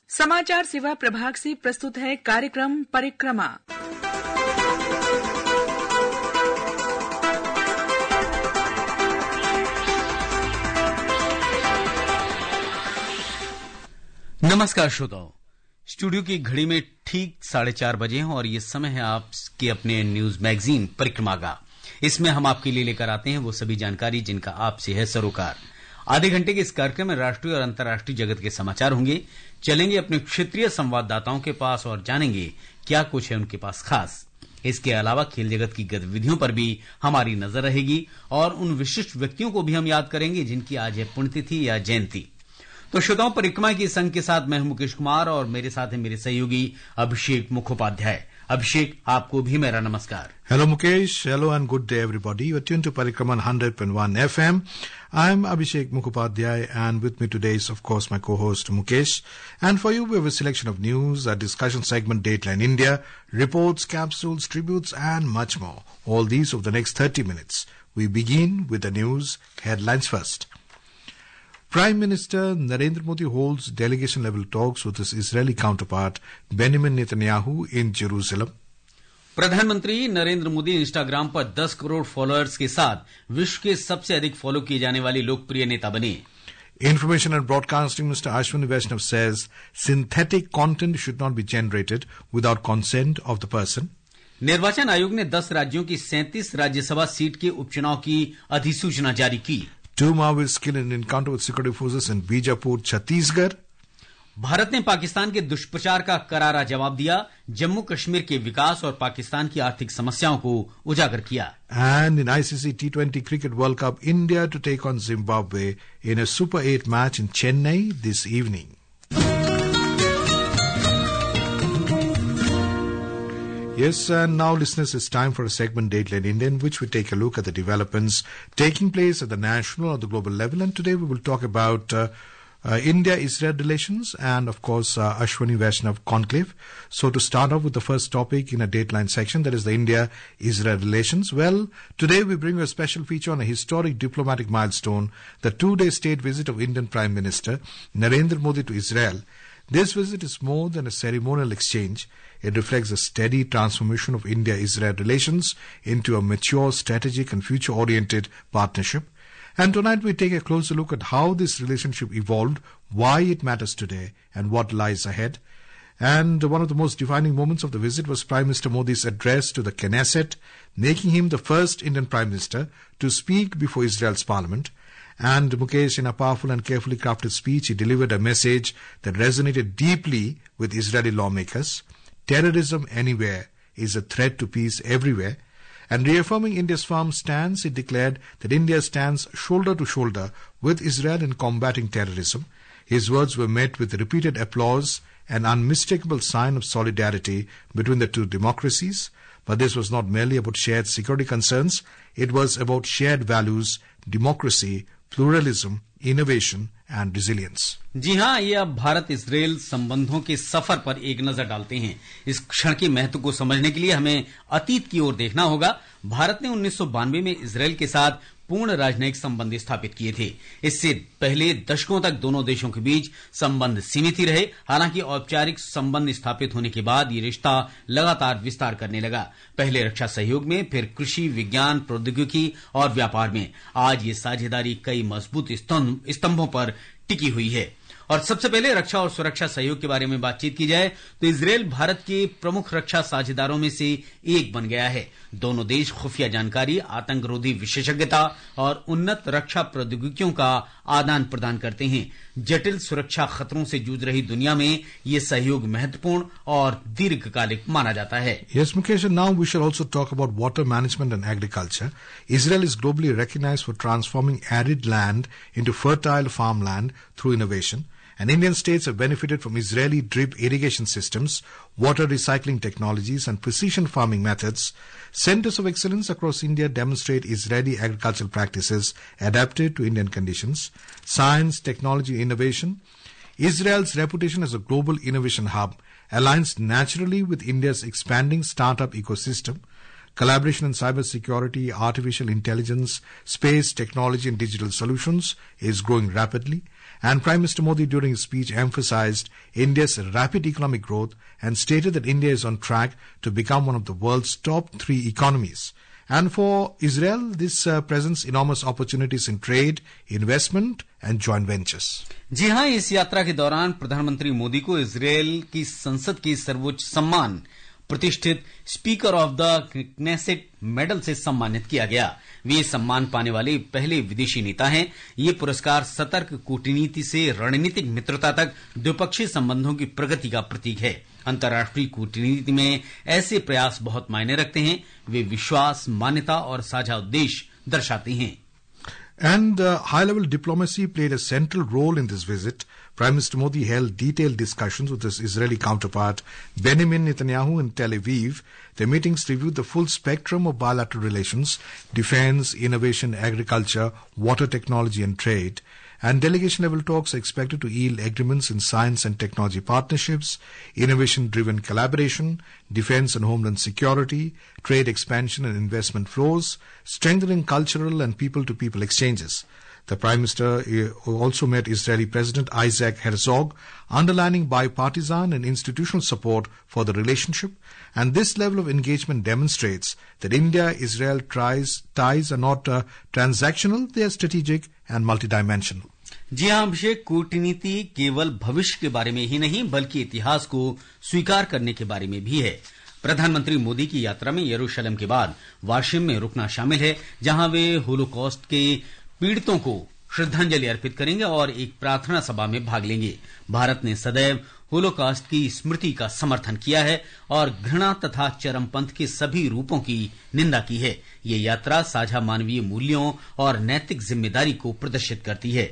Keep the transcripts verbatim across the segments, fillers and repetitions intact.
समाचार सेवा प्रभाग से प्रस्तुत है कार्यक्रम परिक्रमा। नमस्कार श्रोताओं, स्टूडियो की घड़ी में ठीक साढ़े चार बजे हैं और ये समय है आपके अपने न्यूज मैगजीन परिक्रमा का। इसमें हम आपके लिए लेकर आते हैं वो सभी जानकारी जिनका आपसे है सरोकार। आधे घंटे के इस कार्यक्रम में राष्ट्रीय और अंतर्राष्ट्रीय जगत के समाचार होंगे। चलेंगे अपने क्षेत्रीय संवाददाताओं के पास और जानेंगे क्या कुछ है उनके पास खास। इसके अलावा खेल जगत की गतिविधियों पर भी हमारी नजर रहेगी और उन विशिष्ट व्यक्तियों को भी हम याद करेंगे जिनकी आज है पुण्यतिथि या जयंती। तो श्रोताओं, परिक्रमा की संग के साथ मैं हूं मुकेश कुमार और मेरे साथ है मेरे सहयोगी अभिषेक मुखोपाध्याय। अभिषेक, आपको भी मेरा नमस्कार। Hello Mukesh, hello and good day everybody. You're tuned to Parikrama one hundred point one F M. I'm Abhishek Mukhopadhyay and with me today is of course my co-host Mukesh. And for you we have a selection of news, a discussion segment Dateline India, reports, capsules, tributes and much more. All these over the next thirty minutes. We begin with the news headlines first. Prime Minister Narendra Modi holds delegation-level talks with his Israeli counterpart Benjamin Netanyahu in Jerusalem. प्रधानमंत्री Narendra Modi Instagram पर दस crore followers के साथ विश्व के सबसे अधिक follow किए जाने वाले लोकप्रिय नेता बने। Information and Broadcasting Minister Ashwini Vaishnav says synthetic content should not be generated without consent of the person. निर्वाचन आयोग ने दस राज्यों की सैंतीस राज्यसभा सीट के उपचुनाव की अधिसूचना जारी की। Two Maoists killed in encounter with security forces in Bijapur, Chhattisgarh. Bharat ने पाकिस्तान के दुष्प्रचार का करारा जवाब दिया, जम्मू कश्मीर के विकास और पाकिस्तान की आर्थिक समस्याओं को उजागर किया। And in I C C T twenty Cricket World Cup, India to take on Zimbabwe in a Super eight match in Chennai this evening. Yes, and now listeners, it's time for a segment Dateline India in which we take a look at the developments taking place at the national or the global level. And today we will talk about uh, uh, India-Israel relations and, of course, uh, Ashwini Vaishnav conclave. So to start off with the first topic in a Dateline section, that is the India-Israel relations. Well, today we bring you a special feature on a historic diplomatic milestone, the two-day state visit of Indian Prime Minister Narendra Modi to Israel. This visit is more than a ceremonial exchange. It reflects a steady transformation of India-Israel relations into a mature, strategic and future-oriented partnership. And tonight we take a closer look at how this relationship evolved, why it matters today, and what lies ahead. And one of the most defining moments of the visit was Prime Minister Modi's address to the Knesset, making him the first Indian Prime Minister to speak before Israel's parliament. And Mukesh, in a powerful and carefully crafted speech, he delivered a message that resonated deeply with Israeli lawmakers. Terrorism anywhere is a threat to peace everywhere. And reaffirming India's firm stance, he declared that India stands shoulder to shoulder with Israel in combating terrorism. His words were met with repeated applause, an unmistakable sign of solidarity between the two democracies. But this was not merely about shared security concerns. It was about shared values, democracy, pluralism, innovation and resilience. जी हाँ, ये अब Bharat Israel संबंधों के सफर पर एक नजर डालते हैं। इस क्षण के महत्व को समझने के लिए हमें अतीत की ओर देखना होगा। भारत ने उन्नीस सौ बानवे में इजराइल के साथ पूर्ण राजनयिक संबंध स्थापित किए थे। इससे पहले दशकों तक दोनों देशों के बीच संबंध सीमित ही रहे। हालांकि औपचारिक संबंध स्थापित होने के बाद ये रिश्ता लगातार विस्तार करने लगा। पहले रक्षा सहयोग में, फिर कृषि, विज्ञान, प्रौद्योगिकी और व्यापार में। आज ये साझेदारी कई मजबूत स्तंभों पर टिकी हुई है। और सबसे पहले रक्षा और सुरक्षा सहयोग के बारे में बातचीत की जाए तो इजराइल भारत के प्रमुख रक्षा साझेदारों में से एक बन गया है। दोनों देश खुफिया जानकारी, आतंकरोधी विशेषज्ञता और उन्नत रक्षा प्रौद्योगिकियों का आदान प्रदान करते हैं। जटिल सुरक्षा खतरों से जूझ रही दुनिया में ये सहयोग महत्वपूर्ण और दीर्घकालिक माना जाता है। Yes, Mukesh, and now we shall also talk about water management and agriculture. Israel is globally recognized for transforming arid land into fertile farmland through innovation. And Indian states have benefited from Israeli drip irrigation systems, water recycling technologies and precision farming methods. Centers of excellence across India demonstrate Israeli agricultural practices adapted to Indian conditions. Science, technology, innovation. Israel's reputation as a global innovation hub aligns naturally with India's expanding startup ecosystem. Collaboration in cybersecurity, artificial intelligence, space, technology and digital solutions is growing rapidly. And Prime Minister Modi during his speech emphasized India's rapid economic growth and stated that India is on track to become one of the world's top three economies. And for Israel, this uh, presents enormous opportunities in trade, investment and joint ventures. जी हां, इस यात्रा के दौरान प्रधानमंत्री मोदी को Israel की संसद के सर्वोच्च सम्मान प्रतिष्ठित speaker of the Knesset medal से सम्मानित किया गया। वे सम्मान पाने वाले पहले विदेशी नेता हैं। ये पुरस्कार सतर्क कूटनीति से रणनीतिक मित्रता तक द्विपक्षीय संबंधों की प्रगति का प्रतीक है। अंतर्राष्ट्रीय कूटनीति में ऐसे प्रयास बहुत मायने रखते हैं। वे विश्वास, मान्यता और साझा उद्देश्य दर्शाते हैं। And uh, high-level diplomacy played a central role in this visit. Prime Minister Modi held detailed discussions with his Israeli counterpart Benjamin Netanyahu in Tel Aviv. The meetings reviewed the full spectrum of bilateral relations: defense, innovation, agriculture, water technology and trade. And delegation-level talks are expected to yield agreements in science and technology partnerships, innovation-driven collaboration, defense and homeland security, trade expansion and investment flows, strengthening cultural and people-to-people exchanges. The Prime Minister also met Israeli President Isaac Herzog, underlining bipartisan and institutional support for the relationship. And this level of engagement demonstrates that India-Israel ties are not uh, transactional, they are strategic and multidimensional. जी हां अभिषेक, कूटनीति केवल भविष्य के बारे में ही नहीं बल्कि इतिहास को स्वीकार करने के बारे में भी है। प्रधानमंत्री मोदी की यात्रा में यरूशलेम के बाद वाशिम में रुकना शामिल है, जहां वे होलोकॉस्ट के पीड़ितों को श्रद्धांजलि अर्पित करेंगे और एक प्रार्थना सभा में भाग लेंगे। भारत ने सदैव होलोकॉस्ट की स्मृति का समर्थन किया है और घृणा तथा चरमपंथ के सभी रूपों की निंदा की है। ये यात्रा साझा मानवीय मूल्यों और नैतिक जिम्मेदारी को प्रदर्शित करती है।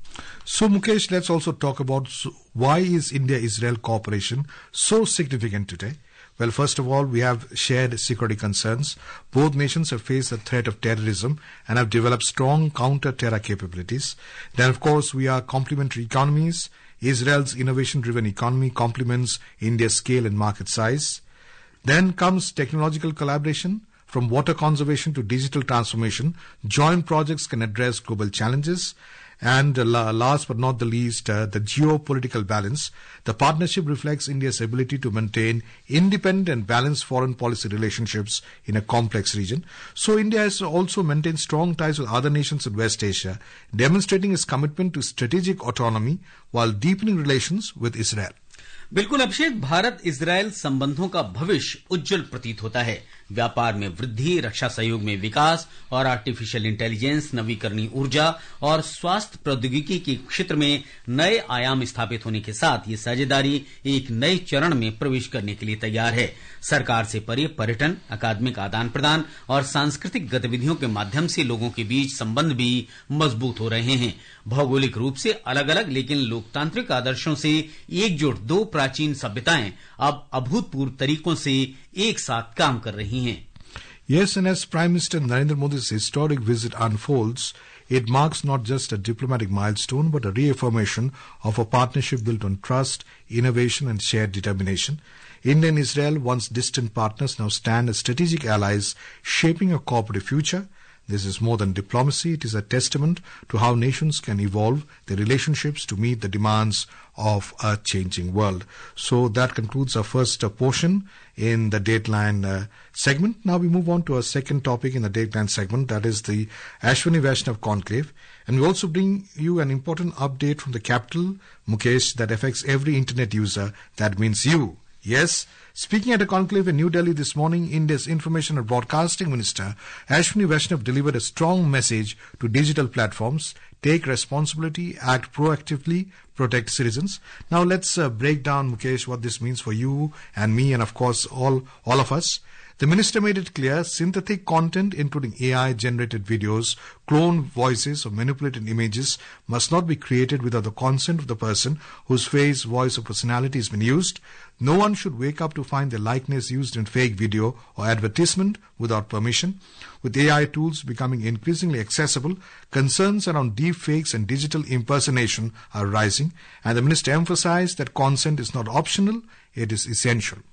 So Mukesh, let's also talk about why is India-Israel cooperation so significant today? Well, first of all, we have shared security concerns. Both nations have faced the threat of terrorism and have developed strong counter-terror capabilities. Then, of course, we are complementary economies. Israel's innovation-driven economy complements India's scale and market size. Then comes technological collaboration. From water conservation to digital transformation, joint projects can address global challenges. And uh, last but not the least, uh, the geopolitical balance. The partnership reflects India's ability to maintain independent and balanced foreign policy relationships in a complex region. So India has also maintained strong ties with other nations in West Asia, demonstrating its commitment to strategic autonomy while deepening relations with Israel. बिल्कुल अभिषेक, Bharat Israel संबंधों का भविष्य उज्जवल प्रतीत होता है। व्यापार में वृद्धि, रक्षा सहयोग में विकास और आर्टिफिशियल इंटेलिजेंस, नवीकरणीय ऊर्जा और स्वास्थ्य प्रौद्योगिकी के क्षेत्र में नए आयाम स्थापित होने के साथ ये साझेदारी एक नए चरण में प्रवेश करने के लिए तैयार है। सरकार से परे पर्यटन, अकादमिक आदान प्रदान और सांस्कृतिक गतिविधियों के माध्यम से लोगों के बीच संबंध भी मजबूत हो रहे हैं। भौगोलिक रूप से अलग अलग लेकिन लोकतांत्रिक आदर्शों से एकजुट दो प्राचीन सभ्यताएं अब अभूतपूर्व तरीकों से एक साथ काम कर रही हैं। Yes, and as Prime Minister Narendra Modi's historic visit unfolds, it marks not just a diplomatic milestone but a reaffirmation of a partnership built on trust, innovation and shared determination. India and Israel, once distant partners, now stand as strategic allies shaping a cooperative future. This is more than diplomacy. It is a testament to how nations can evolve their relationships to meet the demands of a changing world. So that concludes our first uh, portion in the Dateline uh, segment. Now we move on to our second topic in the Dateline segment, that is the Ashwini Vaishnav Conclave. And we also bring you an important update from the capital, Mukesh, that affects every internet user. That means you. Yes, speaking at a conclave in New Delhi this morning, India's Information and Broadcasting Minister Ashwini Vaishnav delivered a strong message to digital platforms: take responsibility, act proactively, protect citizens. Now let's uh, break down, Mukesh, what this means for you and me and of course all, all of us. The minister made it clear synthetic content, including A I-generated videos, cloned voices or manipulated images, must not be created without the consent of the person whose face, voice or personality has been used. No one should wake up to find their likeness used in fake video or advertisement without permission. With A I tools becoming increasingly accessible, concerns around deep fakes and digital impersonation are rising, and the minister emphasized that consent is not optional, it is essential.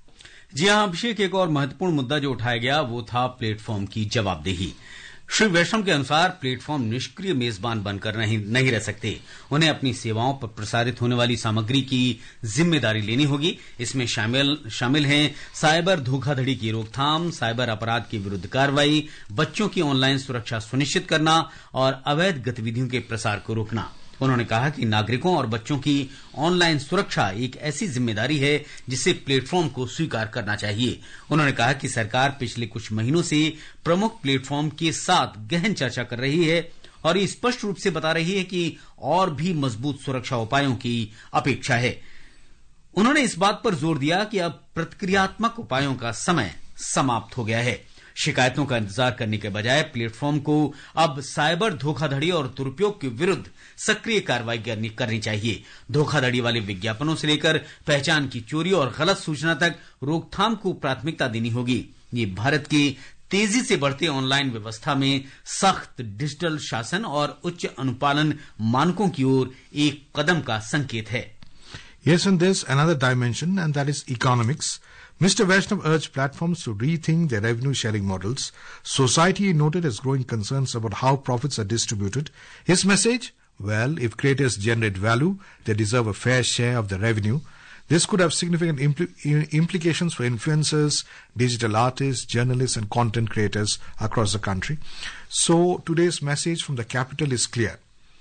जी हां अभिषेक, एक और महत्वपूर्ण मुद्दा जो उठाया गया वो था प्लेटफॉर्म की जवाबदेही। श्री वैष्णव के अनुसार प्लेटफॉर्म निष्क्रिय मेजबान बनकर नहीं, नहीं रह सकते। उन्हें अपनी सेवाओं पर प्रसारित होने वाली सामग्री की जिम्मेदारी लेनी होगी। इसमें शामिल शामिल हैं साइबर धोखाधड़ी की रोकथाम, साइबर अपराध के विरुद्ध कार्रवाई, बच्चों की ऑनलाइन सुरक्षा सुनिश्चित करना और अवैध गतिविधियों के प्रसार को रोकना। उन्होंने कहा कि नागरिकों और बच्चों की ऑनलाइन सुरक्षा एक ऐसी जिम्मेदारी है जिसे प्लेटफॉर्म को स्वीकार करना चाहिए। उन्होंने कहा कि सरकार पिछले कुछ महीनों से प्रमुख प्लेटफॉर्म के साथ गहन चर्चा कर रही है और ये स्पष्ट रूप से बता रही है कि और भी मजबूत सुरक्षा उपायों की अपेक्षा है। उन्होंने इस बात पर जोर दिया कि अब प्रतिक्रियात्मक उपायों का समय समाप्त हो गया है। शिकायतों का इंतजार करने के बजाय प्लेटफॉर्म को अब साइबर धोखाधड़ी और दुरुपयोग के विरुद्ध सक्रिय कार्रवाई करनी चाहिए। धोखाधड़ी वाले विज्ञापनों से लेकर पहचान की चोरी और गलत सूचना तक रोकथाम को प्राथमिकता देनी होगी। ये भारत की तेजी से बढ़ते ऑनलाइन व्यवस्था में सख्त डिजिटल शासन और उच्च अनुपालन मानकों की ओर एक कदम का संकेत है। Yes, and there's another dimension, and that is economics. Mister Vaishnav urged platforms to rethink their revenue-sharing models. Society, he noted, has growing concerns about how profits are distributed. His message? Well, if creators generate value, they deserve a fair share of the revenue. This could have significant impl- implications for influencers, digital artists, journalists, and content creators across the country. So, today's message from the capital is clear.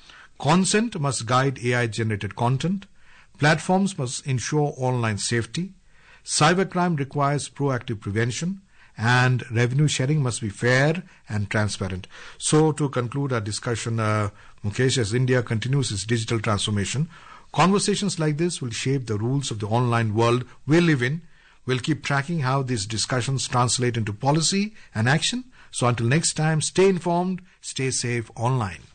Consent must guide A I-generated content. Platforms must ensure online safety. Cybercrime requires proactive prevention, and revenue sharing must be fair and transparent. So, to conclude our discussion, uh, Mukesh, as India continues its digital transformation, conversations like this will shape the rules of the online world we live in. We'll keep tracking how these discussions translate into policy and action. So, until next time, stay informed, stay safe online.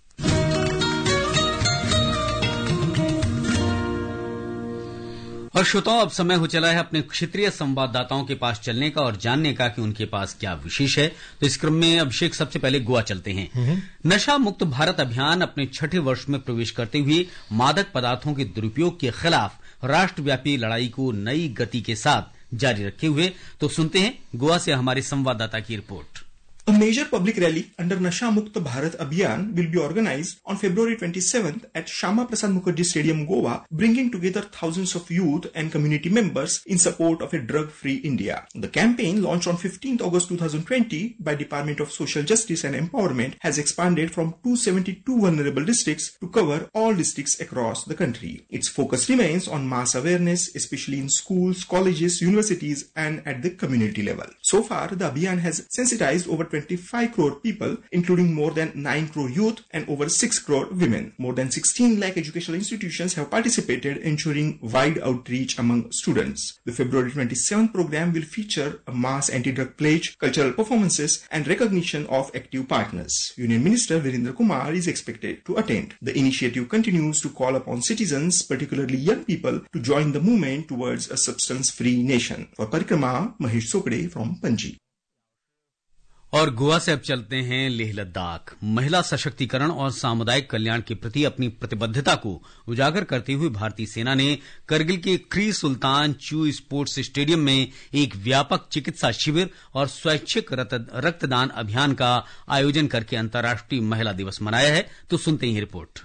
और श्रोताओं, अब समय हो चला है अपने क्षेत्रीय संवाददाताओं के पास चलने का और जानने का कि उनके पास क्या विशेष है। तो इस क्रम में अभिषेक सबसे पहले गोवा चलते हैं। नशा मुक्त भारत अभियान अपने छठे वर्ष में प्रवेश करते हुए मादक पदार्थों के दुरुपयोग के खिलाफ राष्ट्रव्यापी लड़ाई को नई गति के साथ जारी रखे हुए। तो सुनते हैं गोवा से हमारे संवाददाता की रिपोर्ट। A major public rally under Nasha Mukt Bharat Abhiyan will be organized on February twenty-seventh at Shyama Prasad Mukherjee Stadium, Goa, bringing together thousands of youth and community members in support of a drug-free India. The campaign, launched on fifteenth August twenty twenty by Department of Social Justice and Empowerment, has expanded from two hundred seventy-two vulnerable districts to cover all districts across the country. Its focus remains on mass awareness, especially in schools, colleges, universities, and at the community level. So far, the Abhiyan has sensitized over twenty-five crore people, including more than nine crore youth and over six crore women. More than sixteen lakh educational institutions have participated, ensuring wide outreach among students. The February twenty-seventh program will feature a mass anti-drug pledge, cultural performances, and recognition of active partners. Union Minister Virendra Kumar is expected to attend. The initiative continues to call upon citizens, particularly young people, to join the movement towards a substance-free nation. For Parikrama, Mahesh Sokde from Panji. और गोवा से अब चलते हैं लेह लद्दाख। महिला सशक्तिकरण और सामुदायिक कल्याण के प्रति अपनी प्रतिबद्धता को उजागर करते हुए भारतीय सेना ने करगिल के क्री सुल्तान चू स्पोर्ट्स स्टेडियम में एक व्यापक चिकित्सा शिविर और स्वैच्छिक रक्तदान अभियान का आयोजन करके अंतर्राष्ट्रीय महिला दिवस मनाया है। तो सुनते हैं रिपोर्ट।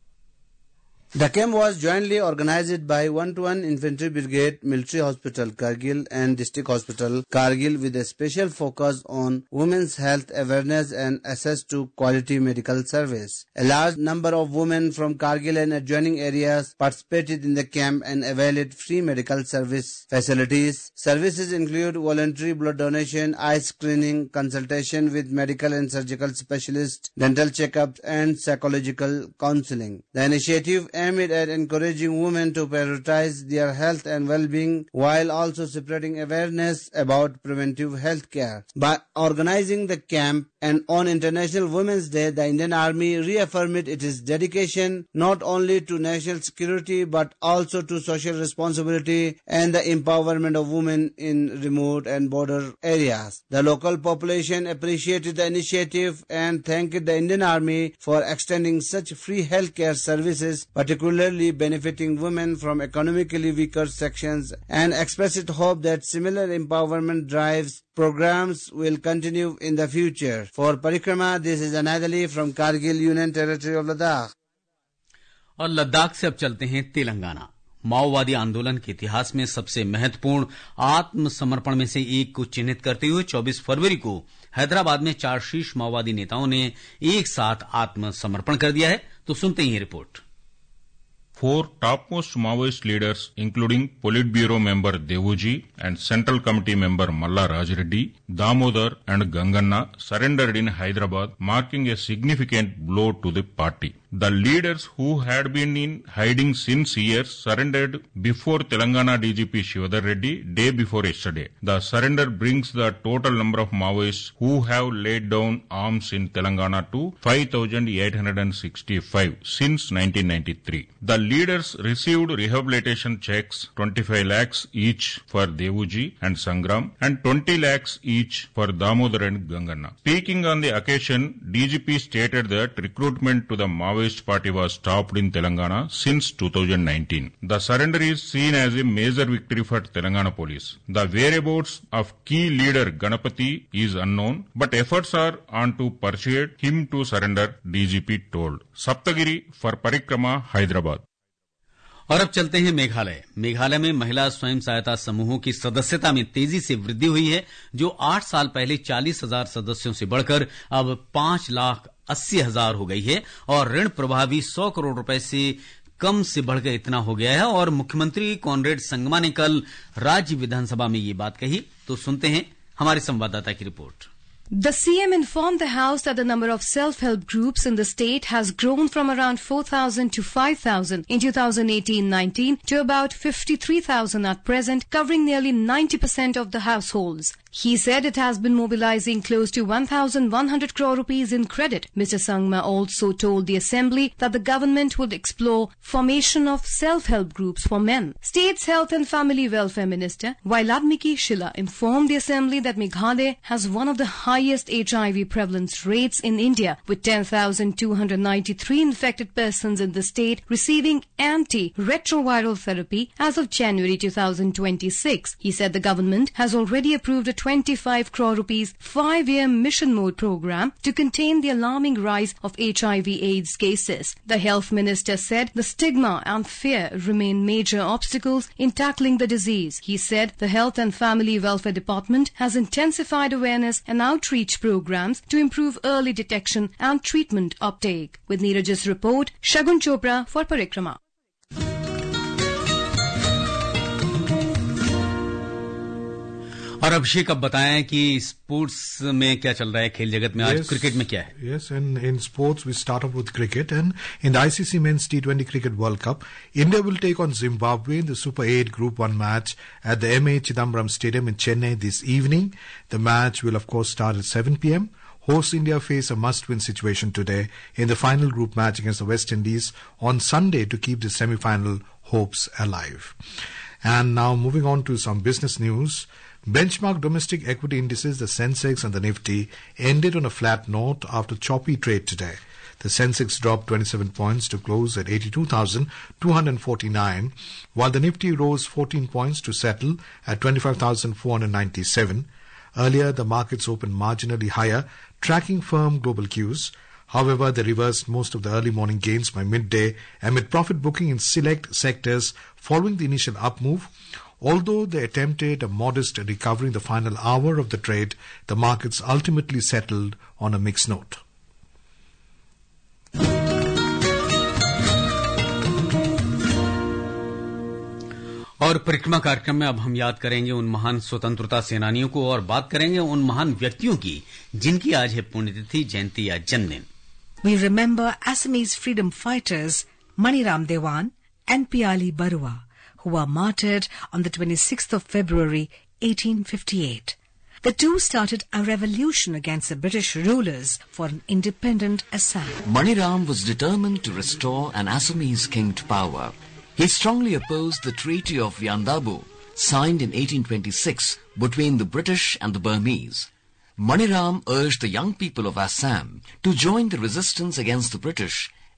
The camp was jointly organized by one to one Infantry Brigade, Military Hospital Kargil and District Hospital Kargil with a special focus on women's health awareness and access to quality medical service. A large number of women from Kargil and adjoining areas participated in the camp and availed free medical service facilities. Services include voluntary blood donation, eye screening, consultation with medical and surgical specialists, dental checkups and psychological counseling. The initiative aimed at encouraging women to prioritize their health and well-being while also spreading awareness about preventive health care. By organizing the camp and on International Women's Day, the Indian Army reaffirmed its dedication not only to national security but also to social responsibility and the empowerment of women in remote and border areas. The local population appreciated the initiative and thanked the Indian Army for extending such free healthcare services, particularly particularly benefiting women from economically weaker sections, and expressed hope that similar empowerment drives programs will continue in the future. For Parikrama, this is Anadali from Kargil Union Territory of Ladakh. और लद्दाख से अब चलते हैं तेलंगाना। माओवादी आंदोलन के इतिहास में सबसे महत्वपूर्ण आत्मसमर्पण में से एक को चिन्हित करते हुए चौबीस फरवरी को हैदराबाद में चार शीर्ष माओवादी नेताओं ने एक साथ आत्मसमर्पण कर दिया है। तो सुनते ही रिपोर्ट। Four topmost Maoist leaders, including Politburo member Devuji and Central Committee member Malla Rajreddy, Damodar and Ganganna, surrendered in Hyderabad, marking a significant blow to the party. The leaders who had been in hiding since years surrendered before Telangana D G P Shivadar Reddy day before yesterday. The surrender brings the total number of Maoists who have laid down arms in Telangana to five thousand eight hundred sixty-five since nineteen ninety-three. The leaders received rehabilitation checks, twenty-five lakhs each for Devuji and Sangram and twenty lakhs each for Damodar and Ganganna. Speaking on the occasion, D G P stated that recruitment to the Maoist party was stopped in Telangana since two thousand nineteen. The surrender is seen as a major victory for Telangana police. The whereabouts of key leader Ganapati is unknown, but efforts are on to persuade him to surrender, D G P told. Saptagiri for Parikrama, Hyderabad. और अब चलते हैं मेघालय। मेघालय में महिला स्वयं सहायता समूहों की सदस्यता में तेजी से वृद्धि हुई है, जो आठ साल पहले चालीस हजार सदस्यों से बढ़कर अब पांच लाख अस्सी हजार हो गई है और ऋण प्रवाह भी सौ करोड़ रुपए से कम से बढ़कर इतना हो गया है। और मुख्यमंत्री कॉनरेड संगमा ने कल राज्य विधानसभा में ये बात कही। तो सुनते हैं हमारे संवाददाता की रिपोर्ट। The C M informed the House that the number of self-help groups in the state has grown from around four thousand to five thousand in twenty eighteen nineteen to about fifty-three thousand at present, covering nearly ninety percent of the households. He said it has been mobilizing close to one thousand one hundred crore rupees in credit. Mister Sangma also told the Assembly that the government would explore formation of self-help groups for men. State's Health and Family Welfare Minister Wailadmiki Shila informed the Assembly that Meghalaya has one of the highest H I V prevalence rates in India, with ten thousand two hundred ninety-three infected persons in the state receiving anti-retroviral therapy as of January twenty twenty-six. He said the government has already approved a twenty-five crore rupees five-year mission mode program to contain the alarming rise of H I V AIDS cases. The health minister said the stigma and fear remain major obstacles in tackling the disease. He said the Health and Family Welfare Department has intensified awareness and outreach programs to improve early detection and treatment uptake. With Neeraj's report, Shagun Chopra for Parikrama. और अभिषेक अब बताएं कि sports में क्या चल रहा है, खेल जगत में आज yes, क्रिकेट में क्या है? Yes, and in sports we start off with cricket, and in the I C C Men's T twenty Cricket World Cup, India will take on Zimbabwe in the Super eight Group one match at the M A Chidambaram Stadium in Chennai this evening. The match will of course start at seven p.m. Host India face a must-win situation today in the final group match against the West Indies on Sunday to keep the semi-final hopes alive. And now moving on to some business news. Benchmark domestic equity indices, the Sensex and the Nifty, ended on a flat note after choppy trade today. The Sensex dropped twenty-seven points to close at eighty-two thousand two hundred forty-nine, while the Nifty rose fourteen points to settle at twenty-five thousand four hundred ninety-seven. Earlier, the markets opened marginally higher, tracking firm global cues. However, they reversed most of the early morning gains by midday amid profit booking in select sectors following the initial up move. Although they attempted a modest recovery in the final hour of the trade, the markets ultimately settled on a mixed note. और परिक्रमा कार्यक्रम में अब हम याद करेंगे उन महान स्वतंत्रता सेनानियों को और बात करेंगे उन महान व्यक्तियों की जिनकी आज है पुण्यतिथि, जयंती या जन्मदिन. We remember Assamese freedom fighters Maniram Dewan and Piali Barua, who were martyred on the twenty-sixth of February eighteen fifty-eight. The two started a revolution against the British rulers for an independent Assam. Maniram was determined to restore an Assamese king to power. He strongly opposed the Treaty of Yandabu, signed in eighteen twenty-six between the British and the Burmese. Maniram urged the young people of Assam to join the resistance against the British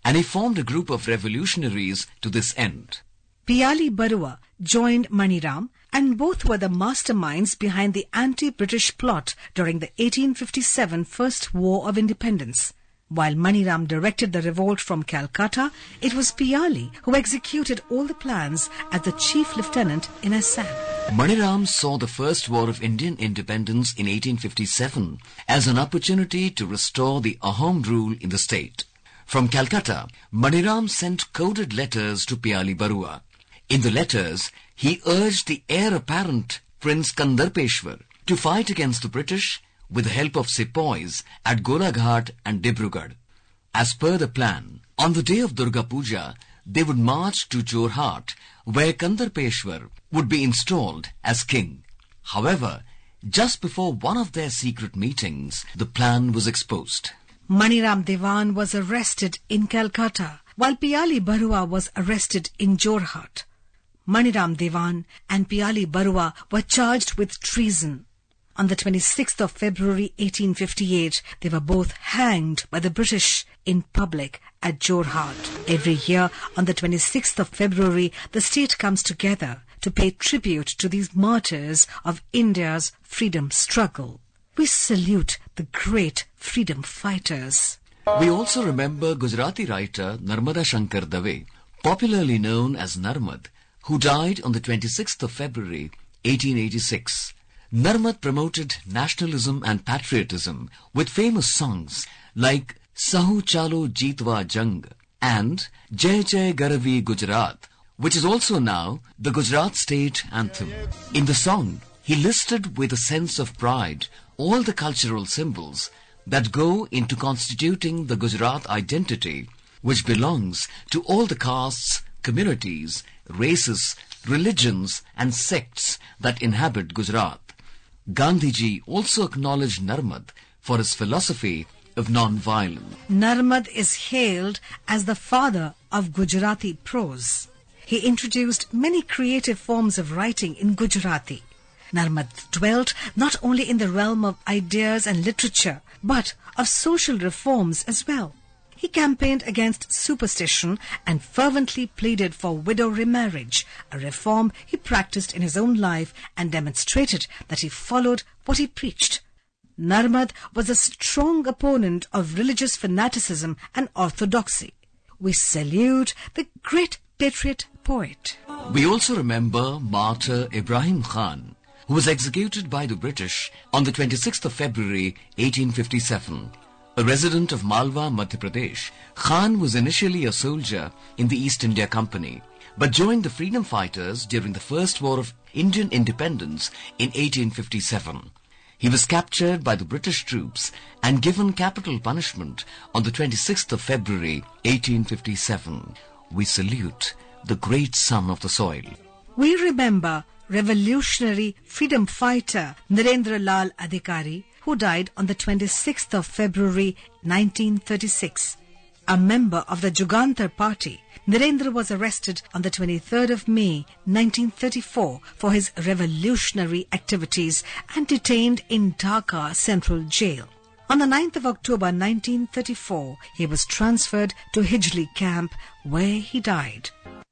and he formed a group of revolutionaries to this end. Piyali Barua joined Maniram, and both were the masterminds behind the anti-British plot during the eighteen fifty-seven First War of Independence. While Maniram directed the revolt from Calcutta, it was Piyali who executed all the plans as the chief lieutenant in Assam. Maniram saw the First War of Indian Independence in eighteen fifty-seven as an opportunity to restore the Ahom rule in the state. From Calcutta, Maniram sent coded letters to Piyali Barua. In the letters, he urged the heir apparent Prince Kandarpeshwar to fight against the British with the help of sepoys at Golaghat and Dibrugarh. As per the plan, on the day of Durga Puja, they would march to Jorhat, where Kandarpeshwar would be installed as king. However, just before one of their secret meetings, the plan was exposed. Maniram Dewan was arrested in Calcutta, while Piyali Barua was arrested in Jorhat. Maniram Dewan and Piyali Barua were charged with treason. On the twenty-sixth of February eighteen fifty-eight, they were both hanged by the British in public at Jorhat. Every year, on the twenty-sixth of February, the state comes together to pay tribute to these martyrs of India's freedom struggle. We salute the great freedom fighters. We also remember Gujarati writer Narmada Shankar Dave, popularly known as Narmad, who died on the twenty-sixth of February eighteen eighty-six. Narmad promoted nationalism and patriotism with famous songs like Sahu Chalo Jeetwa Jang and Jai Jai Garavi Gujarat, which is also now the Gujarat state anthem. In the song, he listed with a sense of pride all the cultural symbols that go into constituting the Gujarat identity, which belongs to all the castes, communities, races, religions and sects that inhabit Gujarat. Gandhiji also acknowledged Narmad for his philosophy of non-violence. Narmad is hailed as the father of Gujarati prose. He introduced many creative forms of writing in Gujarati. Narmad dwelt not only in the realm of ideas and literature, but of social reforms as well. He campaigned against superstition and fervently pleaded for widow remarriage, a reform he practiced in his own life and demonstrated that he followed what he preached. Narmad was a strong opponent of religious fanaticism and orthodoxy. We salute the great patriot poet. We also remember martyr Ibrahim Khan, who was executed by the British on the twenty-sixth of February eighteen fifty-seven. A resident of Malwa, Madhya Pradesh, Khan was initially a soldier in the East India Company, but joined the freedom fighters during the First War of Indian Independence in eighteen fifty-seven. He was captured by the British troops and given capital punishment on the twenty-sixth of February eighteen fifty-seven. We salute the great son of the soil. We remember revolutionary freedom fighter Narendra Lal Adhikari, who died on the twenty-sixth of February nineteen thirty-six. A member of the Jugantar party, Narendra was arrested on the twenty-third of May nineteen thirty-four for his revolutionary activities and detained in Dhaka Central Jail. On the ninth of October nineteen thirty-four, he was transferred to Hijli camp where he died.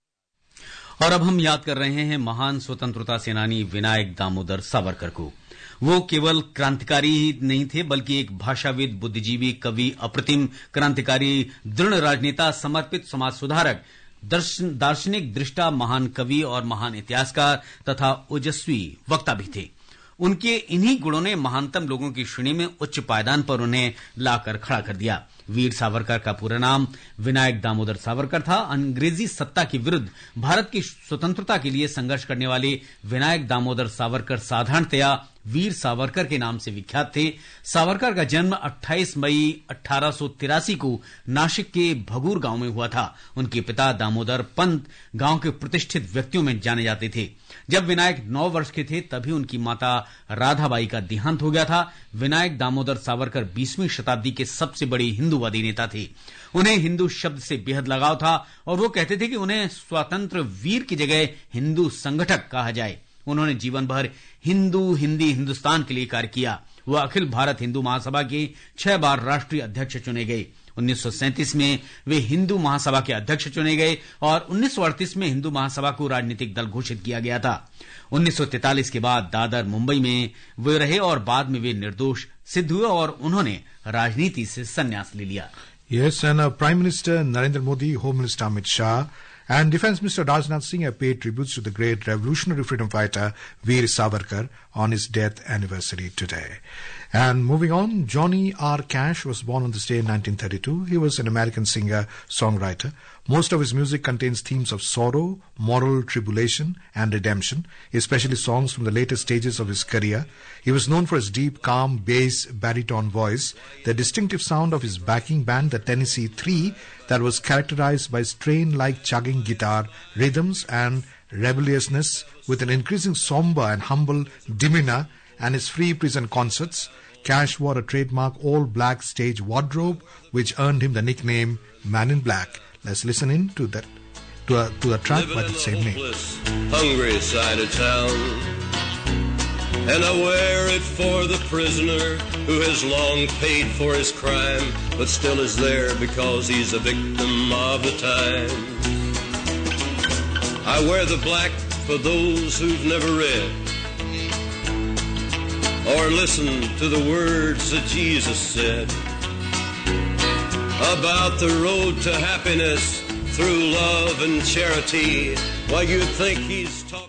और अब हम याद कर रहे हैं महान स्वतंत्रता सेनानी विनायक दामोदर सावरकर को। वो केवल क्रांतिकारी ही नहीं थे, बल्कि एक भाषाविद, बुद्धिजीवी, कवि, अप्रतिम क्रांतिकारी, दृढ़ राजनेता, समर्पित समाज सुधारक, दार्शनिक दृष्टा, महान कवि और महान इतिहासकार तथा ओजस्वी वक्ता भी थे। उनके इन्हीं गुणों ने महानतम लोगों की श्रेणी में उच्च पायदान पर उन्हें लाकर खड़ा कर दिया। वीर सावरकर का पूरा नाम विनायक दामोदर सावरकर था। अंग्रेजी सत्ता के विरुद्ध भारत की स्वतंत्रता के लिए संघर्ष करने वाले विनायक दामोदर सावरकर साधारणतया वीर सावरकर के नाम से विख्यात थे। सावरकर का जन्म अट्ठाईस मई अठारह सौ तिरासी को नासिक के भगूर गांव में हुआ था। उनके पिता दामोदर पंत गांव के प्रतिष्ठित व्यक्तियों में जाने जाते थे। जब विनायक नौ वर्ष के थे तभी उनकी माता राधाबाई का देहांत हो गया था। विनायक दामोदर सावरकर बीसवीं शताब्दी के सबसे बड़े हिंदूवादी नेता थे। उन्हें हिंदू शब्द से बेहद लगाव था और वो कहते थे कि उन्हें स्वतंत्र वीर की जगह हिंदू संगठक कहा जाए। उन्होंने जीवन भर हिंदू हिंदी हिंदुस्तान के लिए कार्य किया। वह अखिल भारत हिंदू महासभा के छह बार राष्ट्रीय अध्यक्ष चुने गए। उन्नीस सौ सैंतीस में वे हिंदू महासभा के अध्यक्ष चुने गए और उन्नीस सौ अड़तीस में हिंदू महासभा को राजनीतिक दल घोषित किया गया था। उन्नीस सौ तैंतालीस के बाद दादर मुंबई में वे रहे और बाद में वे निर्दोष सिद्ध हुए और उन्होंने राजनीति से संन्यास ले लिया। Yes, and uh, Prime Minister Narendra Modi, Home Minister Amit Shah, and Defence Minister Rajnath Singh have paid tributes to the great revolutionary freedom fighter Veer Savarkar on his death anniversary today. And moving on, Johnny R. Cash was born on this day in nineteen thirty-two. He was an American singer, songwriter. Most of his music contains themes of sorrow, moral tribulation, and redemption, especially songs from the later stages of his career. He was known for his deep, calm, bass, baritone voice, the distinctive sound of his backing band, the Tennessee Three, that was characterized by strain-like chugging guitar, rhythms, and rebelliousness, with an increasing somber and humble demeanor, and his free prison concerts. Cash wore a trademark all-black stage wardrobe, which earned him the nickname Man in Black. Let's listen in to that to a, to a track by the same name. Hungry side of town, and I wear it for the prisoner who has long paid for his crime, but still is there because he's a victim of the time. I wear the black for those who've never read or listened to the words that Jesus said about the road to happiness through love and charity. Why you think he's talking?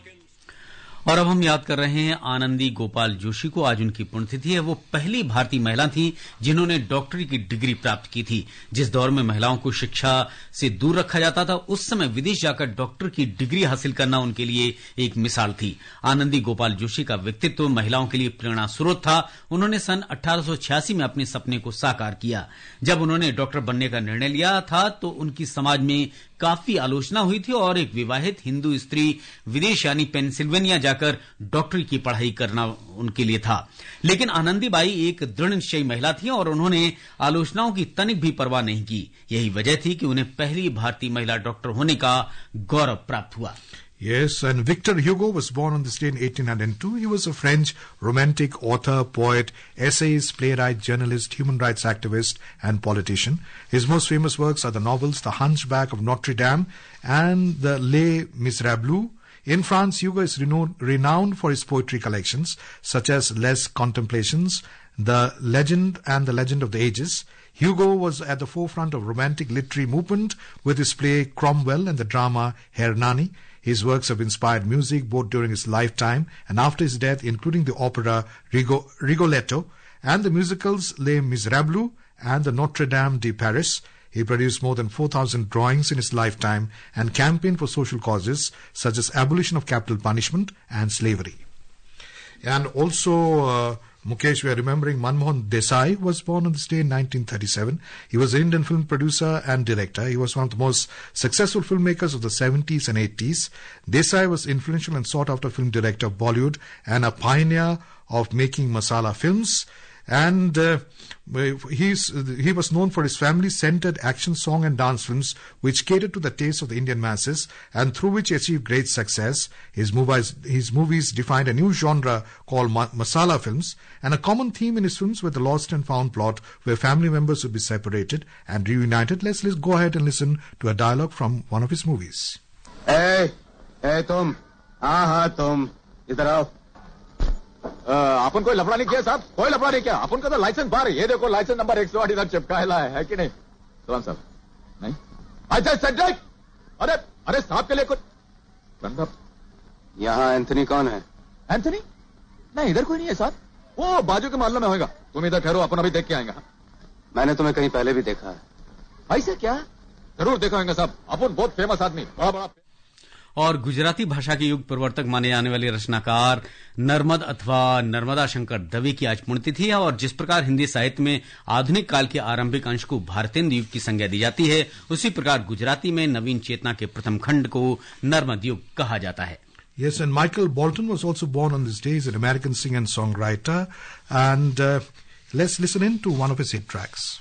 और अब हम याद कर रहे हैं आनंदी गोपाल जोशी को। आज उनकी पुण्यतिथि है। वो पहली भारतीय महिला थी जिन्होंने डॉक्टरी की डिग्री प्राप्त की थी। जिस दौर में महिलाओं को शिक्षा से दूर रखा जाता था, उस समय विदेश जाकर डॉक्टर की डिग्री हासिल करना उनके लिए एक मिसाल थी। आनंदी गोपाल जोशी का व्यक्तित्व महिलाओं के लिए प्रेरणा स्रोत था। उन्होंने सन अठारह सौ छियासी में अपने सपने को साकार किया। जब उन्होंने डॉक्टर बनने का निर्णय लिया था तो उनकी समाज में काफी आलोचना हुई थी और एक विवाहित हिंदू स्त्री विदेश यानी पेंसिल्वेनिया जाकर डॉक्टरी की पढ़ाई करना उनके लिए था। लेकिन आनंदीबाई एक दृढ़ निश्चयी महिला थी और उन्होंने आलोचनाओं की तनिक भी परवाह नहीं की। यही वजह थी कि उन्हें पहली भारतीय महिला डॉक्टर होने का गौरव प्राप्त हुआ। Yes, and Victor Hugo was born on this day in eighteen oh two. He was a French romantic author, poet, essayist, playwright, journalist, human rights activist, and politician. His most famous works are the novels The Hunchback of Notre Dame and The Les Miserables. In France, Hugo is renowned, renowned for his poetry collections, such as Les Contemplations, The Legend and the Legend of the Ages. Hugo was at the forefront of romantic literary movement with his play Cromwell and the drama Hernani. His works have inspired music both during his lifetime and after his death, including the opera Rigo- Rigoletto and the musicals Les Miserables and the Notre Dame de Paris. He produced more than four thousand drawings in his lifetime and campaigned for social causes such as abolition of capital punishment and slavery. And also, uh, Mukesh, we are remembering Manmohan Desai, was born on this day in nineteen thirty-seven. He was an Indian film producer and director. He was one of the most successful filmmakers of the seventies and eighties. Desai was influential and sought-after film director of Bollywood and a pioneer of making masala films. And uh, he's, he was known for his family-centered action song and dance films which catered to the taste of the Indian masses and through which he achieved great success. His movies, his movies defined a new genre called ma- masala films, and a common theme in his films were the lost and found plot where family members would be separated and reunited. Let's, let's go ahead and listen to a dialogue from one of his movies. Hey, hey tum, aha tum, idhar aao. अपन कोई लफड़ा नहीं किया साहब, कोई लफड़ा नहीं किया। अपन का तो लाइसेंस बाहर है, ये देखो लाइसेंस नंबर एक सौ आठ इधर चिपकाया है, है कि नहीं? सलाम साहब, नहीं? अच्छा सेंट्रिक, अरे अरे साहब के लिए कुछ यहाँ एंथनी कौन है? एंथनी? नहीं इधर कोई नहीं है साहब, वो बाजू के मोहल्ले में होगा। तुम इधर ठहरो, अपन अभी देख के आएंगे। मैंने तुम्हें कहीं पहले भी देखा है। ऐसे क्या? जरूर देखा होगा साहब, अपन बहुत फेमस आदमी, बड़ा बड़ा। और गुजराती भाषा के युग प्रवर्तक माने जाने वाले रचनाकार नर्मद अथवा नर्मदा शंकर दवे की आज पुण्यतिथि है। और जिस प्रकार हिंदी साहित्य में आधुनिक काल के आरंभिक अंश को भारतेंद्र युग की संज्ञा दी जाती है, उसी प्रकार गुजराती में नवीन चेतना के प्रथम खंड को नर्मद युग कहा जाता है। Yes, and Michael Bolton was also born on this day. He's an American singer and songwriter. And uh, let's listen in to one of his hit tracks.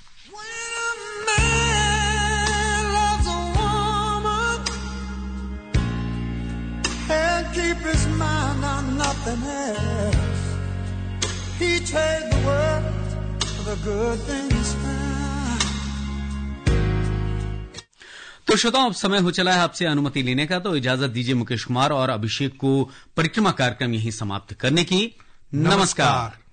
Keep his mind on nothing else. He trade the world for the good things found. तो श्रोताओं, अब समय हो चला है आपसे अनुमति लेने का, तो इजाजत दीजिए मुकेश कुमार और अभिषेक को परिक्रमा कार्यक्रम यहीं समाप्त करने की। नमस्कार।